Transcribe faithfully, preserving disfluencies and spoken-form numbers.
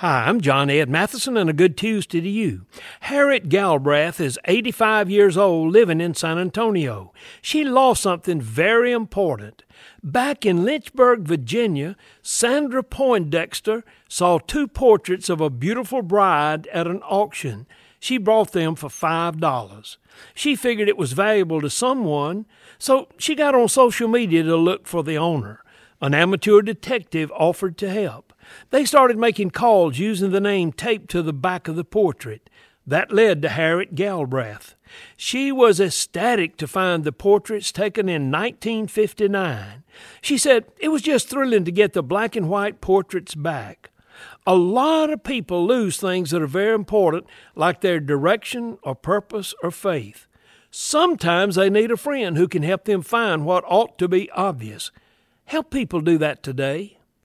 Hi, I'm John Ed Matheson, and a good Tuesday to you. Harriet Galbraith is eighty-five years old, living in San Antonio. She lost something very important. Back in Lynchburg, Virginia, Sandra Poindexter saw two portraits of a beautiful bride at an auction. She bought them for five dollars. She figured it was valuable to someone, so she got on social media to look for the owner. An amateur detective offered to help. They started making calls using the name taped to the back of the portrait. That led to Harriet Galbraith. She was ecstatic to find the portraits taken in nineteen fifty-nine. She said it was just thrilling to get the black and white portraits back. A lot of people lose things that are very important, like their direction or purpose or faith. Sometimes they need a friend who can help them find what ought to be obvious. Help people do that today.